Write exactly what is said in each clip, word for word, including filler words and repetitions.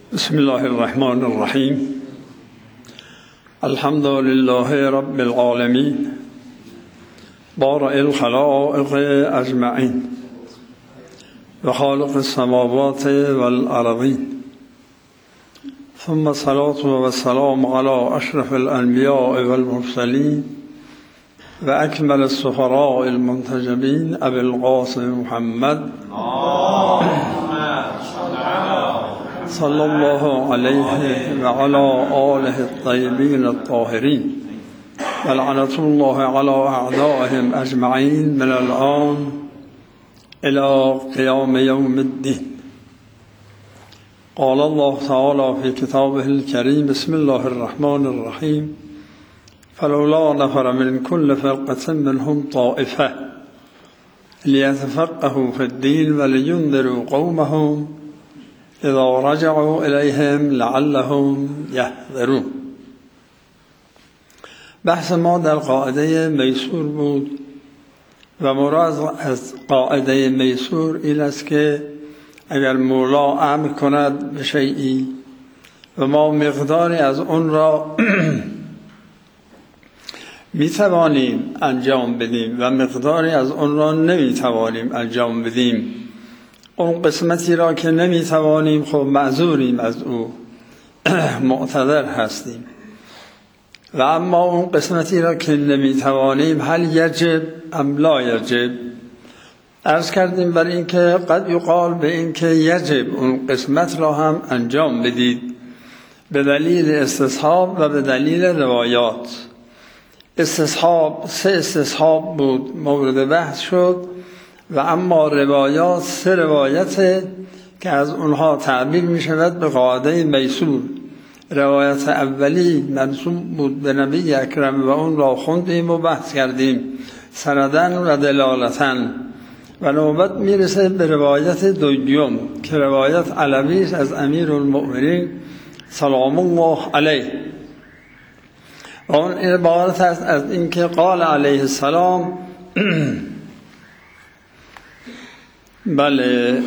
بسم الله الرحمن الرحیم. الحمد لله رب العالمین بارئ الخلائق اجمعین و خالق السماوات والارضین، ثم الصلاة والسلام على اشرف الانبیاء والمرسلین و اکمل السفراء المنتجبین ابی القاسم محمد صلی الله علیه و علی آله الطیبین الطاهرین و لعنة الله علی اعدائهم اجمعین من الآن الى قیام یوم الدین. قال الله تعالی فی کتابه الکریم بسم الله الرحمن الرحیم فلولا نفر من كل فرقة منهم طائفة ليتفقهوا في الدين ولينذروا قومهم اذا رجعوا الیهم لعلهم یحذرون. بحث ما در قاعده میسور بود و مراد از قاعده میسور این است که اگر مولا امر کند به شیئی و ما مقداری از اون را می توانیم انجام بدیم و مقداری از اون را نمی توانیم انجام بدیم، اون قسمتی را که نمی توانیم خب معذوریم از او، معتذر هستیم، و اما اون قسمتی را که نمی توانیم هل یجب ام لا یجب. عرض کردیم برای اینکه قد یقال به اینکه یجب اون قسمت را هم انجام بدید به دلیل استصحاب و به دلیل روایات. استصحاب سه استصحاب بود مورد بحث شد و اما روایات سه روایت که از اونها تعبیر می شود به قاعده میسور. روایت اولی منسوب بود به نبی اکرم و اون را خوندیم و بحث کردیم سندن و دلالتن، و نوبت می رسه به روایت دوم که روایت علوی است از امیر المؤمنین سلام الله علیه و اون عبارت است از اینکه قال علیه السلام بله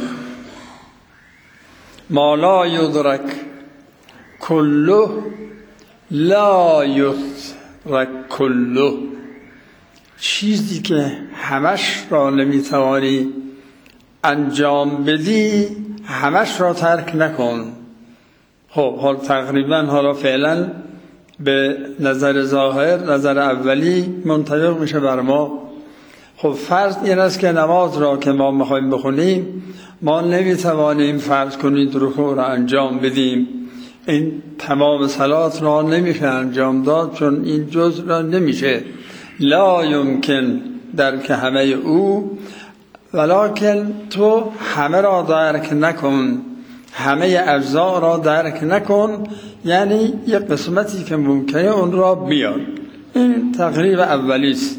ما لا یدرک کله لا یدرک کله، چیزی که همش را نمیتوانی انجام بدی همش را ترک نکن. خب حال تقریبا حالا فعلا به نظر ظاهر نظر اولی منطبق میشه بر ما. خب فرض این است که نماز را که ما میخوایم بخونیم ما نمیتوانیم فرض کنید رکوع را انجام بدیم، این تمام صلات را نمیشه انجام داد چون این جزء را نمیشه، لا یمکن درک همه او، ولکن تو همه را درک نکن، همه اجزا را درک نکن، یعنی یک قسمتی که ممکنه اون را بیار. این تقریب اولی است.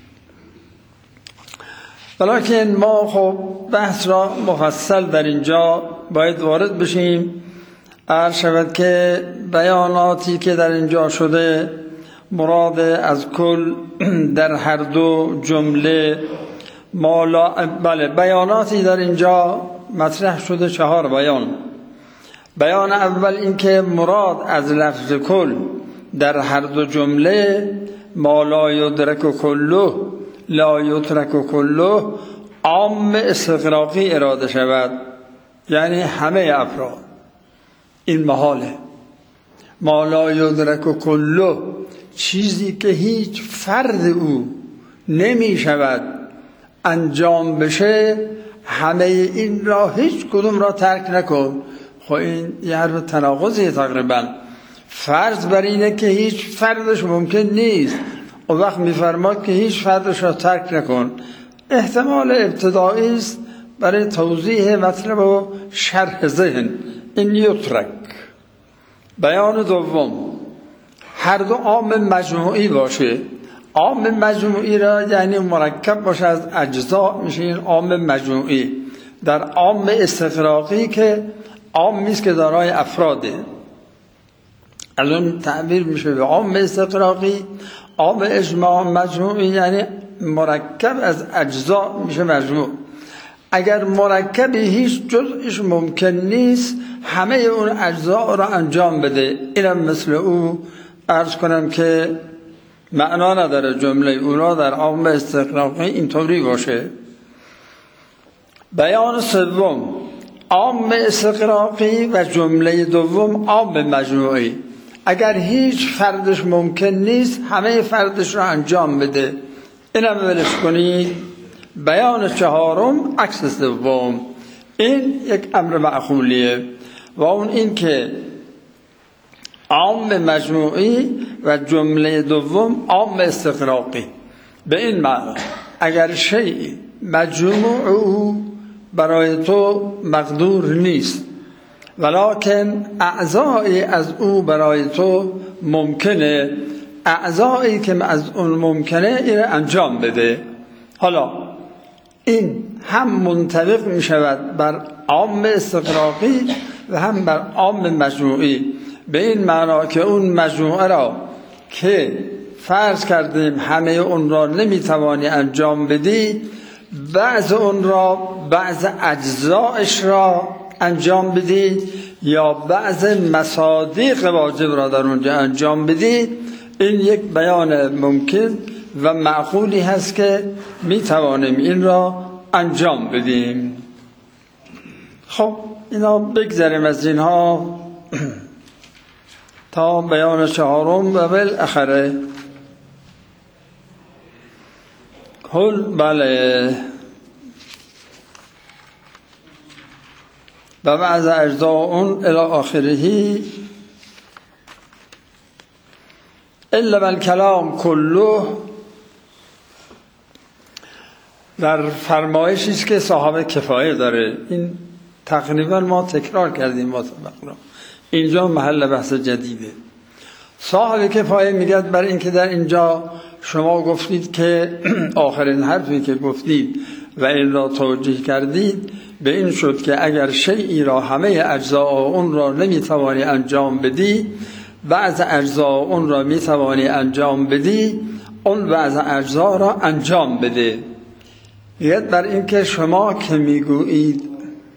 ولیکن ما خب بحث را مفصل در اینجا باید وارد بشیم. عرض شود که بیاناتی که در اینجا شده مراد از کل در هر دو جمله مالا، بله بیاناتی در اینجا مطرح شده، چهار بیان. بیان اول این که مراد از لفظ کل در هر دو جمله ما لا یدرک کله لا یترک کله عام استغراقی اراده شود، یعنی همه افراد. این محاله. ما لا یدرک کله، چیزی که هیچ فرد او نمی شود انجام بشه، همه این را هیچ کدوم را ترک نکن. خب این یه حرف تناقضیه تقریبا. فرض بر اینه که هیچ فردش ممکن نیست، و وقت میفرماد که هیچ فردش را ترک نکن. احتمال ابتدایی است برای توضیح مطلب و شرح ذهن. این یترک. بیان دوم هر دو عام مجموعی باشه. عام مجموعی را یعنی مرکب باشه از اجزا میشه این عام مجموعی. در عام استغراقی که عام نیست که دارای افراده، از اون تعبیر میشه به عام استغراقی. عام اجماع مجموعی یعنی مرکب از اجزا میشه مجموع. اگر مرکبی هیچ جزءش ممکن نیست همه اون اجزا را انجام بده. اینم مثل او عرض کنم که معنا نداره جمله اونا در عام استقراقی اینطوری باشه. بیان سوم عام استقراقی و جمله دوم عام مجموعی. اگر هیچ فردش ممکن نیست همه فردش را انجام بده. اینم ولش کنید. بیان چهارم عکس سوم. این یک امر معقولیه و اون این که عام مجموعی و جمله دوم عام استقراقی. به این معنی اگر شیء مجموع او برای تو مقدور نیست ولکن اعضایی از او برای تو ممکنه، اعضایی که از اون ممکنه این انجام بده. حالا این هم منطبق می شود بر عام استقراقی و هم بر عام مجموعی. به این معنا که اون مجموعه را که فرض کردیم همه اون را نمی توانی انجام بدی، بعض اون را بعض اجزایش را انجام بدی یا بعض مصادیق واجب را در اونجا انجام بدی، این یک بیان ممکن و معقولی هست که می توانیم این را انجام بدیم. خب اینا بگذاریم از اینها تا بیان چهارم و بالاخره کل بله و بعض اجزاء الی آخره الا بالکلام کله. در فرمایشی است که صاحب کفایه داره. این تقریبا ما تکرار کردیم ما را. اینجا محل بحث جدیده. صاحب کفایه میگه بر این که در اینجا شما گفتید که آخرین حرفی که گفتید و این را توجیه کردید به این شد که اگر شیئی را همه اجزا اون را نمیتوانی انجام بدی، بعض اجزا اون را میتوانی انجام بدی، اون بعض اجزا را انجام بده. یاد بر این که شما که میگویید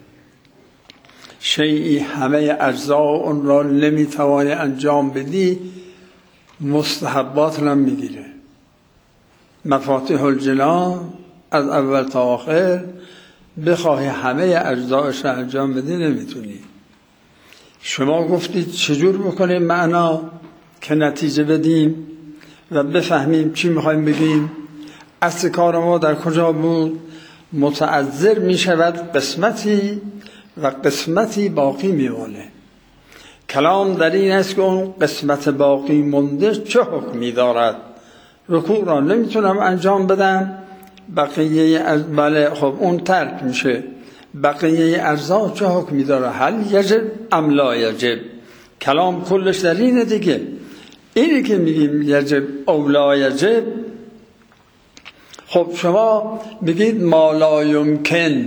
شیئی همه اجزا اون را نمیتوانی انجام بدی، مستحبات هم میگیره. مفاتیح الجنان از اول تا آخر بخواهی همه اجزایش را انجام بدی نمیتونی. شما گفتید چجور بکنیم معنا که نتیجه بدیم و بفهمیم چی میخوایم بگیم. اصل کار ما در کجا بود؟ متعذر میشود قسمتی و قسمتی باقی میمونه. کلام در این است که اون قسمت باقی مونده چه حکمی دارد. رکوع را نمیتونم انجام بدم، بقیه از بله خب اون ترک میشه. بقیه اجزا چه حکمی داره؟ هل یجب ام لا یجب؟ کلام کلش در اینه دیگه. اینی که میگیم یجب او لا یجب، خب شما بگید ما لا یمکن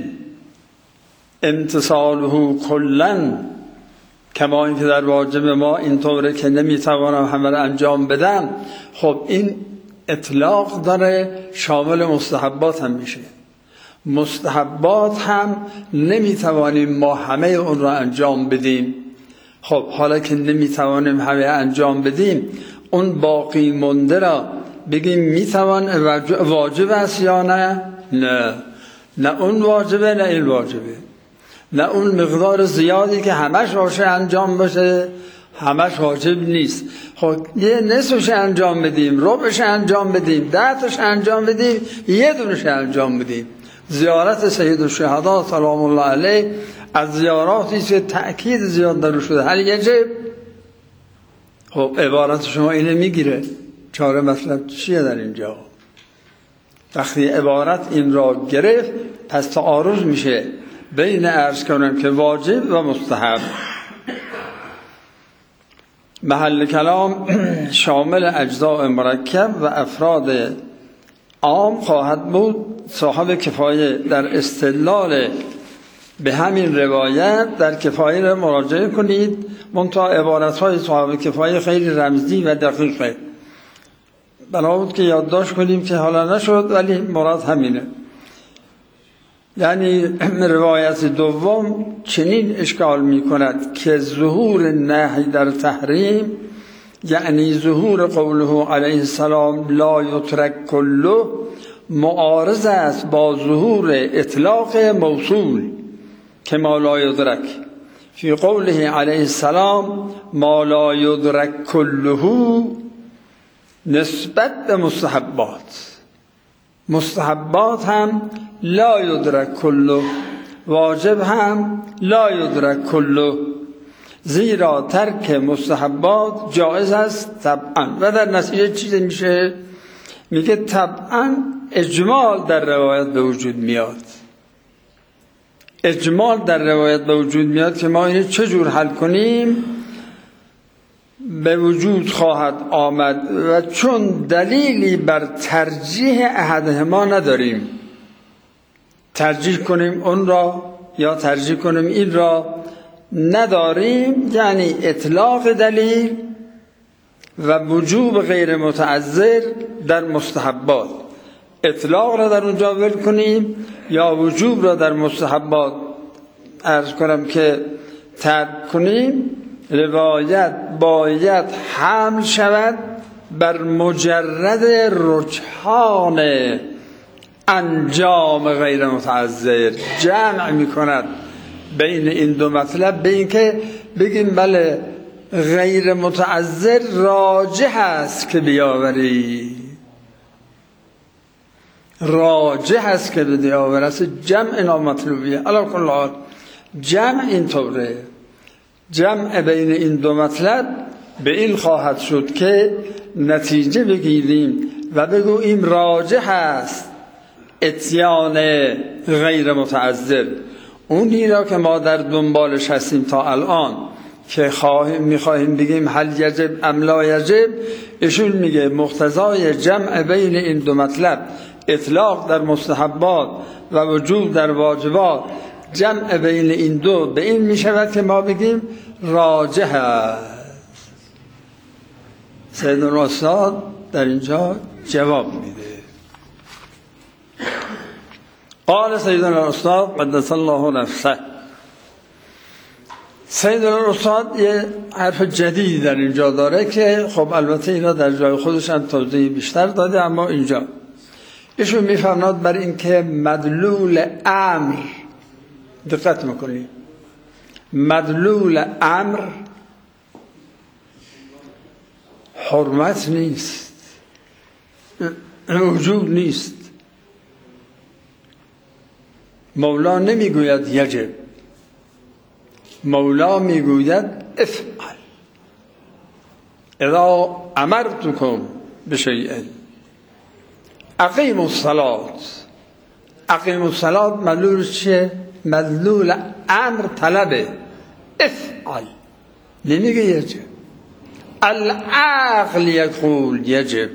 امتصاله کلا، کما اینکه در واجب ما اینطوره که نمیتوانم همه را انجام بدم. خب این اطلاق داره، شامل مستحبات هم میشه. مستحبات هم نمیتوانیم ما همه اون را انجام بدیم. خب حالا که نمیتوانیم همه انجام بدیم، اون باقی مونده را بگیم میتوان واجب است یا نه؟ نه، نه اون واجبه نه این واجبه. نه اون مقدار زیادی که همش باشه انجام بشه، همش واجب نیست. خب یه نصفش انجام بدیم، ربعش انجام بدیم، ده تاش انجام بدیم، یه دونش انجام بدیم. زیارت سید الشهدا سلام الله علیه از زیاراتی که تأکید زیاد در شده. هل یجب؟ خب عبارت شما اینه میگیره. چاره مطلب چیه در اینجا؟ وقتی عبارت این را گرفت پس تعارض میشه بین عرض کنم که واجب و مستحب. محل کلام شامل اجزاء مرکب و افراد عام خواهد بود. صاحب کفایه در استدلال به همین روایت در کفایه را مراجعه کنید. منتها عبارت‌های صاحب کفایه خیلی رمزی و دقیقه. بنا بود که یادداشت کنیم که حالا نشد ولی مراد همینه. یعنی روایت دوم چنین اشکال می کند که ظهور نهی در تحریم یعنی ظهور قوله علیه السلام لا یترک کله معارض است با ظهور اطلاق موصول که ما لا یدرک فی قوله علیه السلام ما لا یدرک کله نسبت به مستحبات. مستحبات هم لا یدرک کله، واجب هم لا یدرک کله، زیرا ترک مستحبات جایز است طبعا. و در نتیجه چیزی میشه؟ میگه طبعا اجمال در روایت به وجود میاد. اجمال در روایت به وجود میاد که ما اینو چجور حل کنیم؟ به وجود خواهد آمد و چون دلیلی بر ترجیح احدهما نداریم، ترجیح کنیم اون را یا ترجیح کنیم این را نداریم، یعنی اطلاق دلیل و وجوب غیر متعذر در مستحبات. اطلاق را در اونجا ول کنیم یا وجوب را در مستحبات عرض کنم که ترک کنیم، روایت باید حمل شود بر مجرد رجحان انجام غیر متعذر. جمع می کند بین این دو مطلب، به این که بگیم بله غیر متعذر راجح است که بیاوری، راجح است که بیاوری، است جمع نامطلوبیه. علی کل حال جمع این طوره، جمع بین این دو مطلب به این خواهد شد که نتیجه بگیریم و بگوییم راجح است اتیان غیر متعذر. اونی را که ما در دنبالش هستیم تا الان که خواهیم میخواهیم بگیم هل یجب ام لا یجب، ایشون میگه مقتضای جمع بین این دو مطلب اطلاق در مستحبات و وجوب در واجبات، جمع بین این دو به این میشود که ما بگیم راجح است. سیدنا استاد در اینجا جواب میده. قال سیدنا استاد قدس الله نفسه. سیدنا استاد یه حرف جدید در اینجا داره که خب البته اینا در جای خودش هم توضیح بیشتر داده، اما اینجا ایشون میفرماد بر این که مدلول امر، دقت میکنید، مدلول امر حرمت نیست، وجوب نیست. مولا نمیگوید یجب، مولا میگوید افعل. اذا امرتکم بشیء اقیموا الصلاة. اقیموا الصلاة مدلول چیه؟ مدلول امر طلبه. افعل نمیگه یجب. العقل یقول یجب.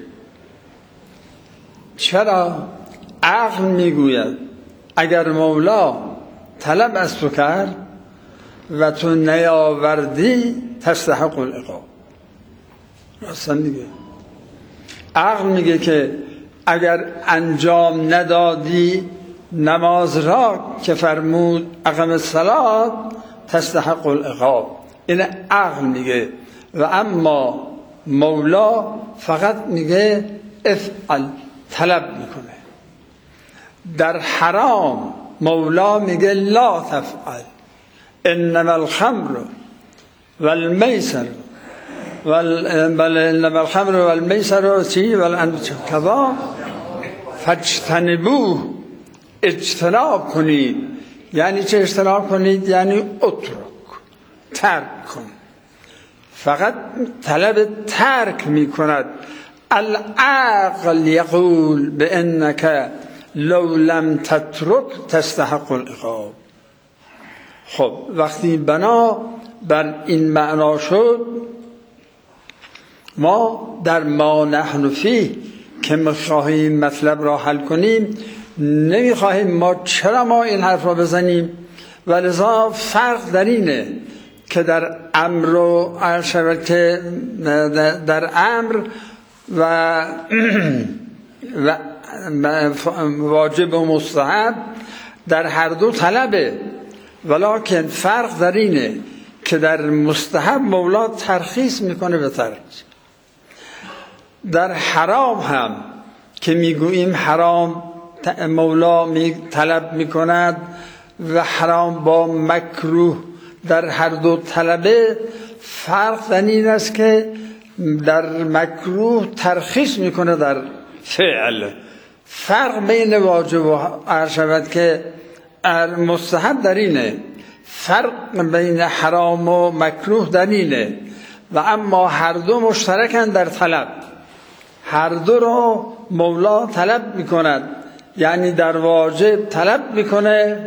چرا؟ عقل میگوید اگر مولا طلب از تو کرد و تو نیاوردی تستحق العقاب. راستن میگه، عقل میگه که اگر انجام ندادی نماز را که فرمود اقم الصلاة تستحق العقاب. این عقل میگه. و اما مولا فقط میگه افعل، طلب میکنه. در حرام مولا میگه لا تفعل. انما الخمر والمیسر وال انما الخمر والمیسر چی والانکذا فاجتنبوه، اجتناب کنید. یعنی چه اجتناب کنید؟ یعنی اترک، ترک کن. فقط طلب ترک می کند. العقل یقول بانک لو لم تترک تستحق العقاب. خب وقتی بنا بر این معنا شد، ما در ما نحن فیه که میخواهیم مطلب را حل کنیم نمیخواهیم ما چرا ما این حرف را بزنیم، و لذا فرق در اینه که در امر و که در امر و, و واجب و مستحب در هر دو طلبه، ولکن فرق در اینه که در مستحب مولا ترخیص میکنه به ترک. در حرام هم که میگوییم حرام مولا می طلب میکند و حرام با مکروه در هر دو طلبه، فرق در این است که در مکروه ترخیص میکنه در فعل. فرق بین واجب و عرض شود که مستحب در اینه، فرق بین حرام و مکروه در اینه. و اما هر دو مشترکن در طلب، هر دو را مولا طلب میکند، یعنی در واجب طلب میکنه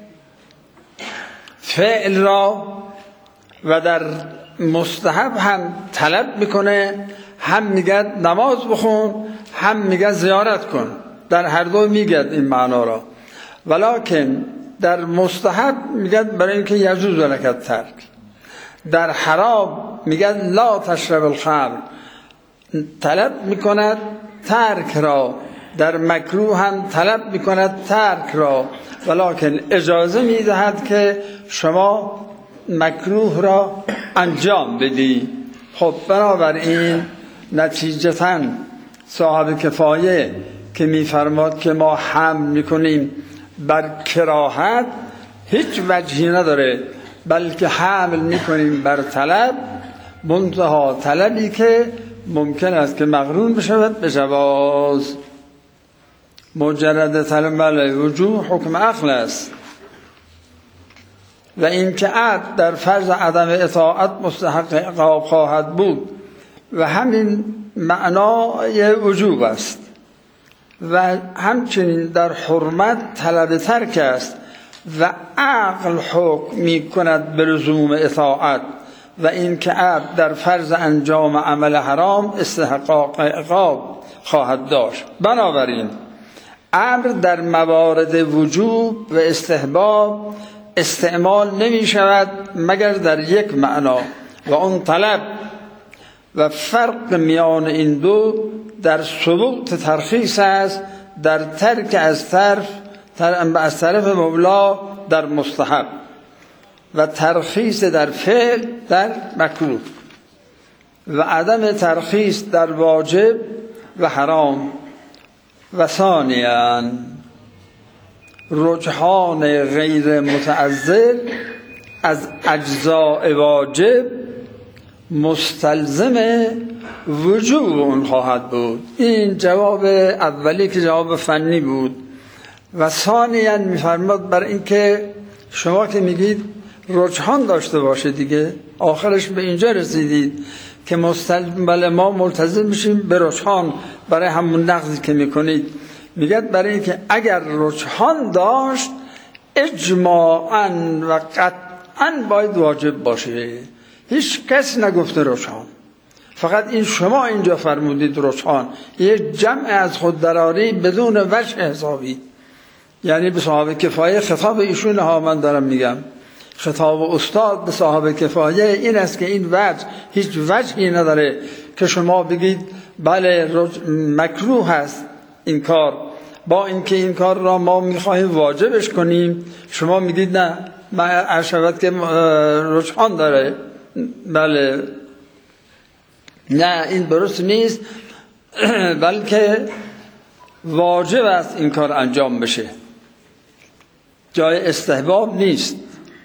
فعل را و در مستحب هم طلب میکنه، هم میگه نماز بخون هم میگه زیارت کن، در هر دو میگه این معنا را. ولکن در مستحب میگه برای اینکه یجوز لک ترک، در حرام میگه لا تشرب الخمر، طلب میکند ترک را. در مکروه هم طلب میکند ترک را، ولکن اجازه میدهد که شما مکروه را انجام بدی. خب بنابراین نتیجتاً صاحب کفایه که میفرماد که ما حمل میکنیم بر کراهت هیچ وجهی نداره، بلکه حمل میکنیم بر طلب، منتها طلبی که ممکن است که مقرون بشود به جواز. مجرد طلب علی وجوه حکم عقل است. و این که عبد در فرض عدم اطاعت مستحق عقاب خواهد بود و همین معنای وجوب است. و همچنین در حرمت طلب ترک است و عقل حکم می کند به لزوم اطاعت. و این که عبد در فرض انجام عمل حرام استحقاق عقاب خواهد داشت. بنابراین امر در موارد وجوب و استحباب استعمال نمی شود مگر در یک معنا و اون طلب، و فرق میان این دو در ثبوت ترخیص است در ترک از طرف از طرف مولا در مستحب و ترخیص در فعل در مکروه و عدم ترخیص در واجب و حرام. و ثانیاً رجحان غیر متعذر از اجزاء واجب مستلزم وجوب اون خواهد بود. این جواب اولی که جواب فنی بود. و ثانیاً میفرماد بر اینکه شما که میگید رجحان داشته باشه دیگه، آخرش به اینجا رسیدید که مستلزم، بله ما ملتزم میشیم به رجحان برای همون نقضی که میکنید. میگد برای اینکه اگر رجحان داشت اجماعاً و قطعاً باید واجب باشه. هیچ کس نگفته رجحان، فقط این شما اینجا فرمودید رجحان. یک جمع از خود دراری بدون وجه حسابی، یعنی به صاحب کفایه خطاب ایشون ها من دارم میگم، خطاب استاد به صاحب کفایه این است که این وجه هیچ وجهی نداره که شما بگید بله مکروه هست این کار، با اینکه این کار را ما میخواهیم واجبش کنیم شما میگید نه ما عرشبت که رجحان داره. بله نه این درست نیست، بلکه واجب است این کار انجام بشه، جای استحباب نیست.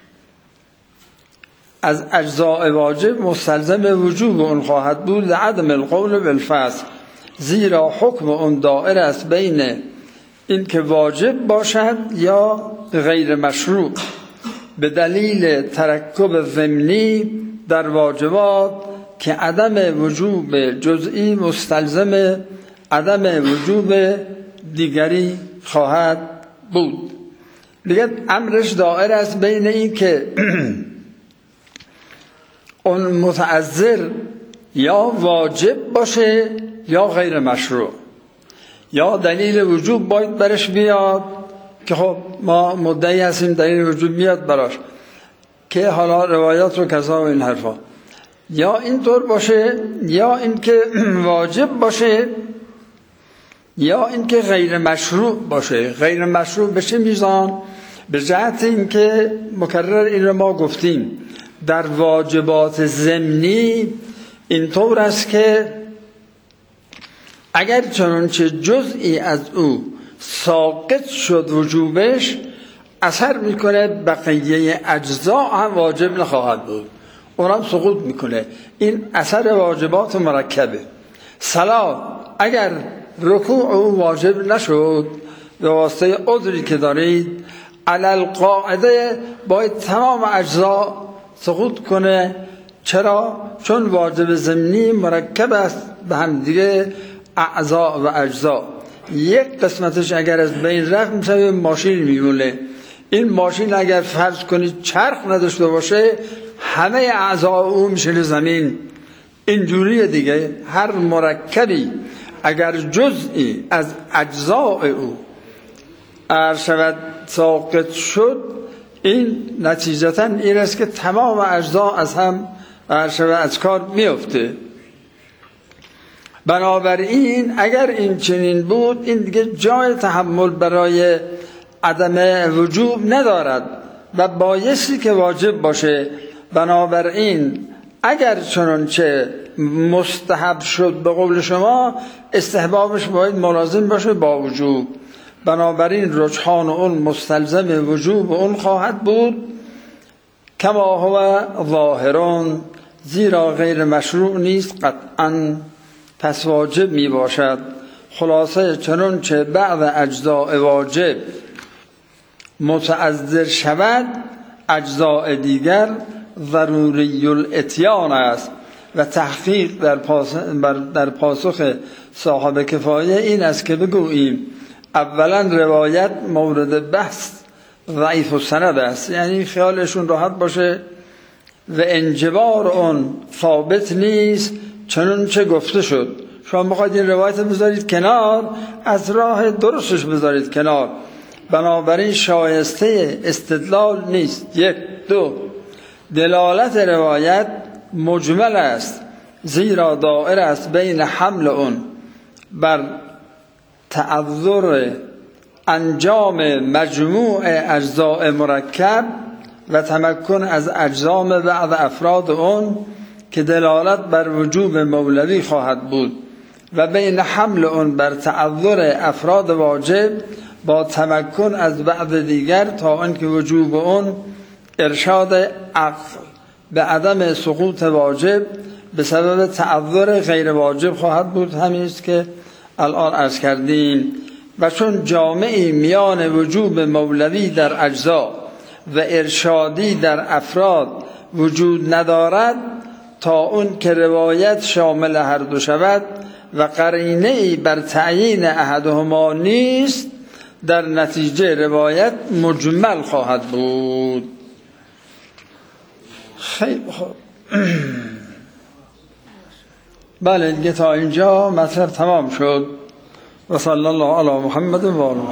از اجزاء واجب مستلزم وجوب اون خواهد بود لعدم القول بالفصل، زیرا حکم اون دائر است بین این که واجب باشد یا غیر مشروع، به دلیل ترکب ضمنی در واجبات که عدم وجوب جزئی مستلزم عدم وجوب دیگری خواهد بود. دیگه امرش دائر است بین این که اون متعذر یا واجب باشه یا غیر مشروع، یا دلیل وجوب باید برش بیاد که خب ما مدعی هستیم دلیل وجوب میاد براش که حالا روایات و کذا و این حرفا، یا اینطور باشه یا اینکه واجب باشه یا اینکه غیر مشروع باشه. غیر مشروع به چه میزان؟ به جهت اینکه مکرر این رو ما گفتیم در واجبات ضمنی اینطور است که اگر چنانچه جزئی از او ساقط شد وجوبش، اثر میکنه بقیه اجزا هم واجب نخواهد بود، اونم سقوط میکنه. این اثر واجبات مرکبه. صلاة اگر رکوع او واجب نشد به واسطه عذری که دارید، علل قاعده باید تمام اجزا سقوط کنه. چرا؟ چون واجب ضمنی مرکب است به هم دیگه اعضا و اجزا. یک قسمتش اگر از بین رفت میشه ماشین میمونه. این ماشین اگر فرض کنید چرخ نداشته باشه، همه اعضا او میشه زمین. اینجوریه دیگه. هر مرکبی اگر جزئی از اجزاء او ارشد ساقط شد، این نتیجتا این است که تمام اجزا از هم ارشد از کار میفته. بنابراین اگر این چنین بود، این دیگه جای تحمل برای عدم وجوب ندارد و بایستی که واجب باشه. بنابراین اگر چنانچه مستحب شد به قول شما، استحبابش باید ملازم باشه با وجوب. بنابراین رجحان اون مستلزم وجوب اون خواهد بود، کما هو ظاهرون، زیرا غیر مشروع نیست قطعا، پس واجب می باشد. خلاصه چنانچه بعض اجزاء واجب متعذر شود، اجزاء دیگر ضروری الاتیان است. و تحقیق در پاسخ, در پاسخ صاحب کفایه این است که بگوییم اولا روایت مورد بحث ضعیف و سند است، یعنی خیالشون راحت باشه و انجبار اون ثابت نیست چنانچه گفته شد. شما بخواید این روایت بذارید کنار، از راه درستش بذارید کنار. بنابراین شایسته استدلال نیست. یک. دو، دلالت روایت مجمل است، زیرا دائر است بین حمل اون بر تعذر انجام مجموع اجزاء مرکب و تمکن از اجزام بعض افراد اون که دلالت بر وجوب مولوی خواهد بود، و بین حمل اون بر تعذر افراد واجب با تمکن از بعض دیگر، تا آنکه وجوب اون ارشاد عقل به عدم سقوط واجب به سبب تعذر غیر واجب خواهد بود. همین است که الان عرض کردیم. و چون جامعی میان وجوب مولوی در اجزا و ارشادی در افراد وجود ندارد، تا اون که روایت شامل هر دو شود و قرینه‌ای بر تعیین احدهما نیست، در نتیجه روایت مجمل خواهد بود. خیلی خوب. بله دیگه تا اینجا مطلب تمام شد. و صلی الله علی محمد و آله.